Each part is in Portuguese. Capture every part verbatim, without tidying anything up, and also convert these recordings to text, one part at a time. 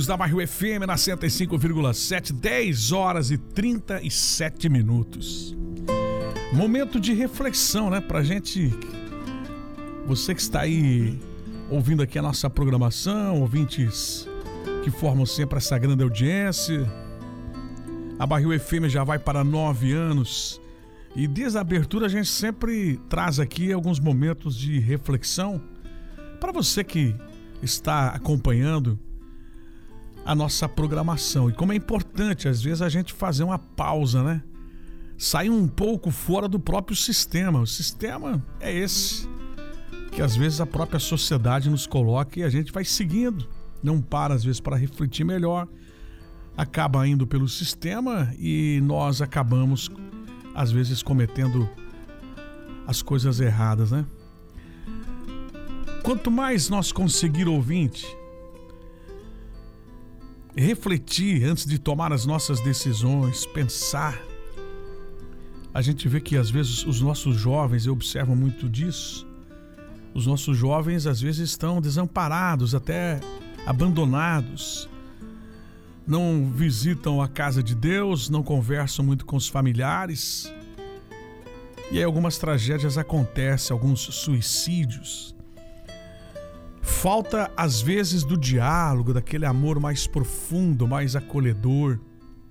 da Barril F M na cento e cinco vírgula sete, dez horas e trinta e sete minutos. Momento de reflexão, né? Pra gente, você que está aí ouvindo aqui a nossa programação, ouvintes que formam sempre essa grande audiência. A Barril F M já vai para nove anos e desde a abertura a gente sempre traz aqui alguns momentos de reflexão para você que está acompanhando a nossa programação. E como é importante às vezes a gente fazer uma pausa, né? Sair um pouco fora do próprio sistema. O sistema é esse que às vezes a própria sociedade nos coloca e a gente vai seguindo, não para às vezes para refletir melhor, acaba indo pelo sistema e nós acabamos às vezes cometendo as coisas erradas, né? Quanto mais nós conseguir, ouvinte, refletir antes de tomar as nossas decisões, pensar, a gente vê que às vezes os nossos jovens, eu observo muito disso, os nossos jovens às vezes estão desamparados, até abandonados, não visitam a casa de Deus, não conversam muito com os familiares, e aí algumas tragédias acontecem, alguns suicídios. Falta às vezes do diálogo, daquele amor mais profundo, mais acolhedor.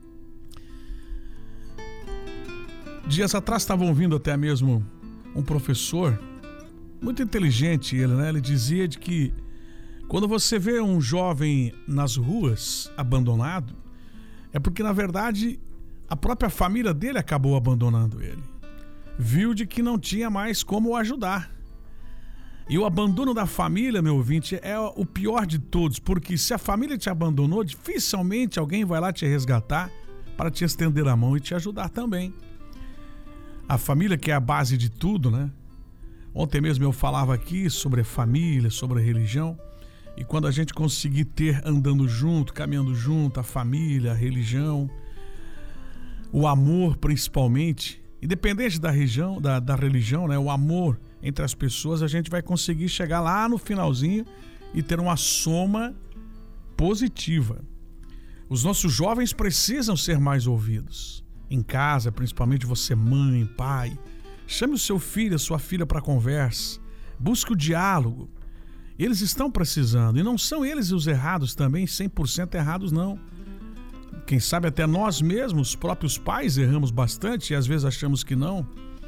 Dias atrás estavam ouvindo até mesmo um professor, muito inteligente ele, né? Ele dizia de que quando você vê um jovem nas ruas abandonado, é porque na verdade a própria família dele acabou abandonando ele. Viu de que não tinha mais como o ajudar. E o abandono da família, meu ouvinte, é o pior de todos, porque se a família te abandonou, dificilmente alguém vai lá te resgatar para te estender a mão e te ajudar também. A família que é a base de tudo, né? Ontem mesmo eu falava aqui sobre a família, sobre a religião, e quando a gente conseguir ter andando junto, caminhando junto, a família, a religião, o amor principalmente, independente da religião, da, da religião, né? O amor entre as pessoas, a gente vai conseguir chegar lá no finalzinho e ter uma soma positiva. Os nossos jovens precisam ser mais ouvidos. Em casa, principalmente você, mãe, pai, chame o seu filho, a sua filha para conversa, busque o diálogo. Eles estão precisando, e não são eles os errados também, cem por cento errados não. Quem sabe até nós mesmos, os próprios pais, erramos bastante e às vezes achamos que não.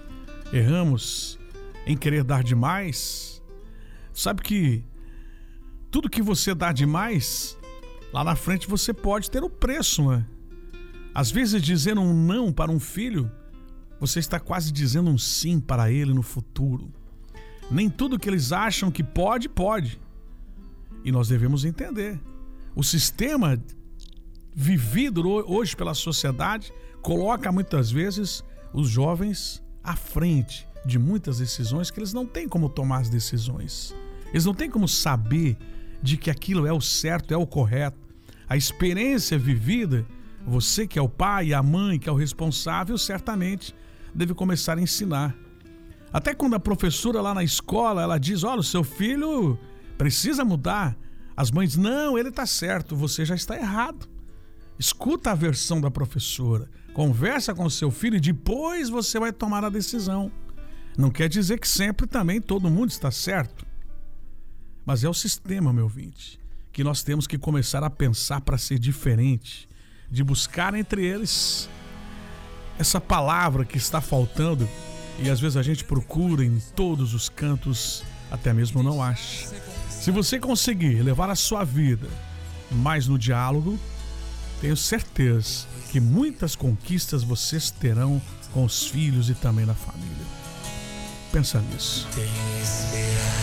Erramos em querer dar demais. Sabe que tudo que você dá demais, lá na frente você pode ter o preço, né? Às vezes dizendo um não para um filho, você está quase dizendo um sim para ele no futuro. Nem tudo que eles acham que pode, pode. E nós devemos entender. O sistema vivido hoje pela sociedade coloca muitas vezes os jovens à frente de muitas decisões que eles não têm como tomar as decisões. Eles não têm como saber de que aquilo é o certo, é o correto. A experiência vivida, você que é o pai, a mãe, que é o responsável, certamente deve começar a ensinar. Até quando a professora lá na escola, ela diz, olha, o seu filho precisa mudar. As mães, não, ele está certo, você já está errado. Escuta a versão da professora, conversa com o seu filho e depois você vai tomar a decisão. Não quer dizer que sempre também todo mundo está certo. Mas é o sistema, meu ouvinte, que nós temos que começar a pensar para ser diferente, de buscar entre eles essa palavra que está faltando. E às vezes a gente procura em todos os cantos, até mesmo não acha. Se você conseguir levar a sua vida mais no diálogo, tenho certeza que muitas conquistas vocês terão com os filhos e também na família. Pensa nisso. Tenho esperança.